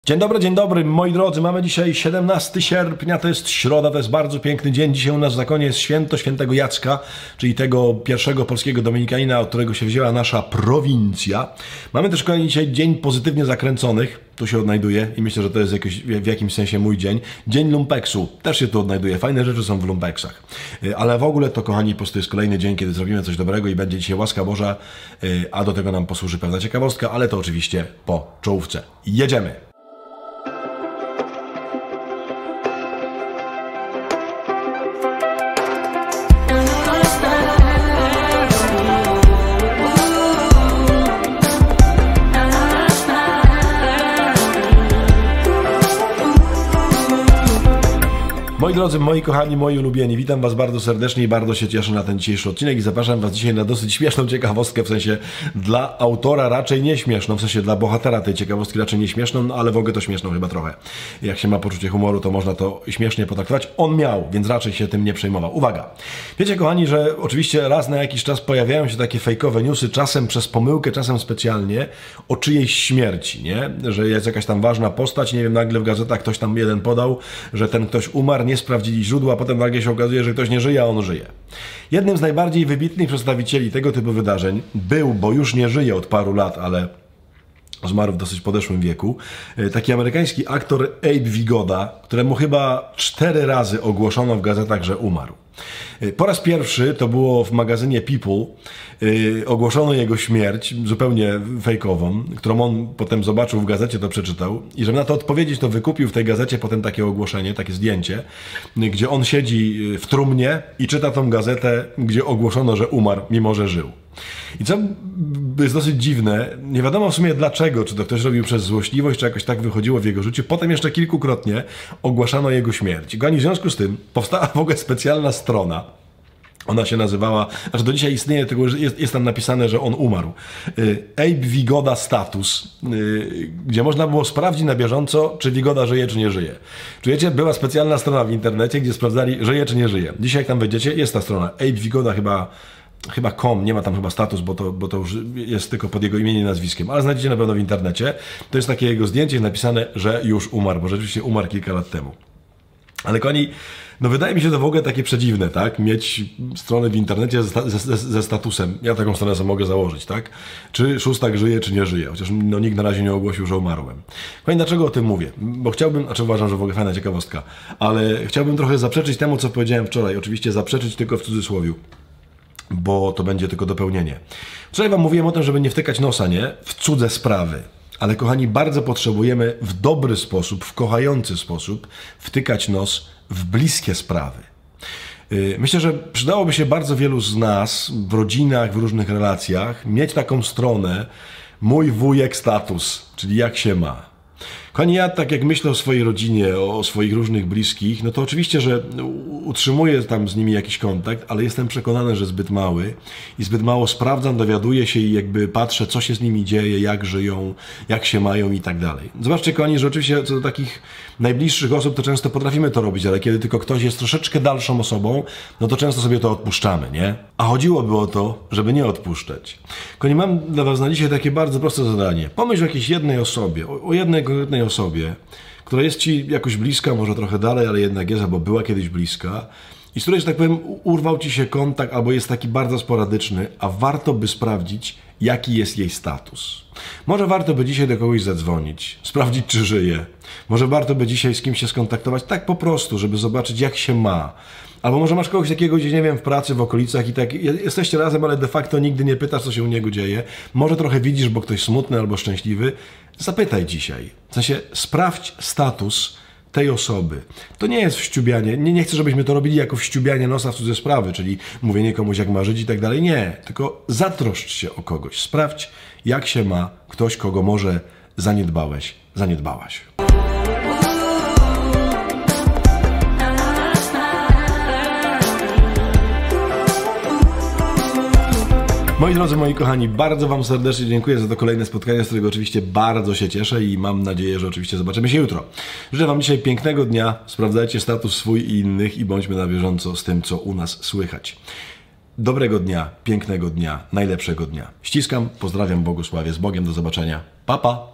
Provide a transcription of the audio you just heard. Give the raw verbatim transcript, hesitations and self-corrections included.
Dzień dobry, dzień dobry, moi drodzy. Mamy dzisiaj siedemnastego sierpnia, to jest środa, to jest bardzo piękny dzień. Dzisiaj u nas w zakonie jest święto świętego Jacka, czyli tego pierwszego polskiego dominikanina, od którego się wzięła nasza prowincja. Mamy też kolejny dzisiaj dzień pozytywnie zakręconych. Tu się odnajduje i myślę, że to jest jakoś, w jakimś sensie mój dzień. Dzień lumpeksu. Też się tu odnajduje. Fajne rzeczy są w lumpeksach. Ale w ogóle to, kochani, po prostu jest kolejny dzień, kiedy zrobimy coś dobrego i będzie dzisiaj łaska Boża, a do tego nam posłuży pewna ciekawostka, ale to oczywiście po czołówce. Jedziemy! Moi drodzy, moi kochani, moi ulubieni, witam Was bardzo serdecznie i bardzo się cieszę na ten dzisiejszy odcinek i zapraszam Was dzisiaj na dosyć śmieszną ciekawostkę, w sensie dla autora raczej nie śmieszną, w sensie dla bohatera tej ciekawostki raczej nie śmieszną, no ale w ogóle to śmieszną chyba trochę. Jak się ma poczucie humoru, to można to śmiesznie potraktować. On miał, więc raczej się tym nie przejmował. Uwaga! Wiecie, kochani, że oczywiście raz na jakiś czas pojawiają się takie fejkowe newsy, czasem przez pomyłkę, czasem specjalnie, o czyjejś śmierci, nie? Że jest jakaś tam ważna postać, nie wiem, nagle w gazetach ktoś tam jeden podał, że ten ktoś umarł, nie sprawdzili źródła, a potem nagle się okazuje, że ktoś nie żyje, a on żyje. Jednym z najbardziej wybitnych przedstawicieli tego typu wydarzeń był, bo już nie żyje od paru lat, ale zmarł w dosyć podeszłym wieku, taki amerykański aktor Abe Vigoda, któremu chyba cztery razy ogłoszono w gazetach, że umarł. Po raz pierwszy, to było w magazynie People, yy, ogłoszono jego śmierć, zupełnie fejkową, którą on potem zobaczył w gazecie, to przeczytał i żeby na to odpowiedzieć, to wykupił w tej gazecie potem takie ogłoszenie, takie zdjęcie, yy, gdzie on siedzi w trumnie i czyta tą gazetę, gdzie ogłoszono, że umarł, mimo że żył. I co jest dosyć dziwne, nie wiadomo w sumie dlaczego, czy to ktoś robił przez złośliwość, czy jakoś tak wychodziło w jego życiu, potem jeszcze kilkukrotnie ogłaszano jego śmierć. I w związku z tym powstała w ogóle specjalna strona. Ona się nazywała, znaczy do dzisiaj istnieje, tylko jest, jest tam napisane, że on umarł. Abe Vigoda Status, gdzie można było sprawdzić na bieżąco, czy Vigoda żyje, czy nie żyje. Czujecie? Była specjalna strona w internecie, gdzie sprawdzali, żyje, czy nie żyje. Dzisiaj jak tam wejdziecie, jest ta strona. Abe Vigoda chyba... Chyba com, nie ma tam chyba status, bo to, bo to już jest tylko pod jego imieniem i nazwiskiem, ale znajdziecie na pewno w internecie. To jest takie jego zdjęcie napisane, że już umarł, bo rzeczywiście umarł kilka lat temu. Ale kochani, no wydaje mi się to w ogóle takie przedziwne, tak? Mieć stronę w internecie ze, ze, ze statusem. Ja taką stronę sobie mogę założyć, tak? Czy szóstak żyje, czy nie żyje. Chociaż no, nikt na razie nie ogłosił, że umarłem. Kochani, dlaczego o tym mówię? Bo chciałbym, znaczy uważam, że w ogóle fajna ciekawostka, ale chciałbym trochę zaprzeczyć temu, co powiedziałem wczoraj. Oczywiście zaprzeczyć tylko w cudzysłowiu, bo to będzie tylko dopełnienie. Wczoraj wam mówiłem o tym, żeby nie wtykać nosa, nie? W cudze sprawy. Ale kochani, bardzo potrzebujemy w dobry sposób, w kochający sposób wtykać nos w bliskie sprawy. Myślę, że przydałoby się bardzo wielu z nas w rodzinach, w różnych relacjach mieć taką stronę mój wujek status, czyli jak się ma. Kochani, ja tak jak myślę o swojej rodzinie, o swoich różnych bliskich, no to oczywiście, że utrzymuję tam z nimi jakiś kontakt, ale jestem przekonany, że zbyt mały i zbyt mało sprawdzam, dowiaduję się i jakby patrzę, co się z nimi dzieje, jak żyją, jak się mają i tak dalej. Zobaczcie, kochani, że oczywiście co do takich najbliższych osób, to często potrafimy to robić, ale kiedy tylko ktoś jest troszeczkę dalszą osobą, no to często sobie to odpuszczamy, nie? A chodziłoby o to, żeby nie odpuszczać. Kochani, mam dla was na dzisiaj takie bardzo proste zadanie. Pomyśl o jakiejś jednej osobie, o, o jednej konkretnej osobie, która jest ci jakoś bliska, może trochę dalej, ale jednak jest, albo była kiedyś bliska i z której, że tak powiem, urwał ci się kontakt, albo jest taki bardzo sporadyczny, a warto by sprawdzić, jaki jest jej status. Może warto by dzisiaj do kogoś zadzwonić, sprawdzić, czy żyje. Może warto by dzisiaj z kimś się skontaktować tak po prostu, żeby zobaczyć, jak się ma. Albo może masz kogoś takiego gdzieś, nie wiem, w pracy, w okolicach i tak jesteście razem, ale de facto nigdy nie pytasz, co się u niego dzieje. Może trochę widzisz, bo ktoś smutny albo szczęśliwy. Zapytaj dzisiaj. W sensie sprawdź status tej osoby. To nie jest wściubianie. Nie, nie chcę, żebyśmy to robili jako wściubianie nosa w cudze sprawy, czyli mówienie komuś, jak ma żyć i tak dalej. Nie. Tylko zatroszcz się o kogoś. Sprawdź, jak się ma ktoś, kogo może zaniedbałeś, zaniedbałaś. Moi drodzy, moi kochani, bardzo wam serdecznie dziękuję za to kolejne spotkanie, z którego oczywiście bardzo się cieszę i mam nadzieję, że oczywiście zobaczymy się jutro. Życzę wam dzisiaj pięknego dnia, sprawdzajcie status swój i innych i bądźmy na bieżąco z tym, co u nas słychać. Dobrego dnia, pięknego dnia, najlepszego dnia. Ściskam, pozdrawiam, błogosławię, z Bogiem, do zobaczenia. Pa, pa!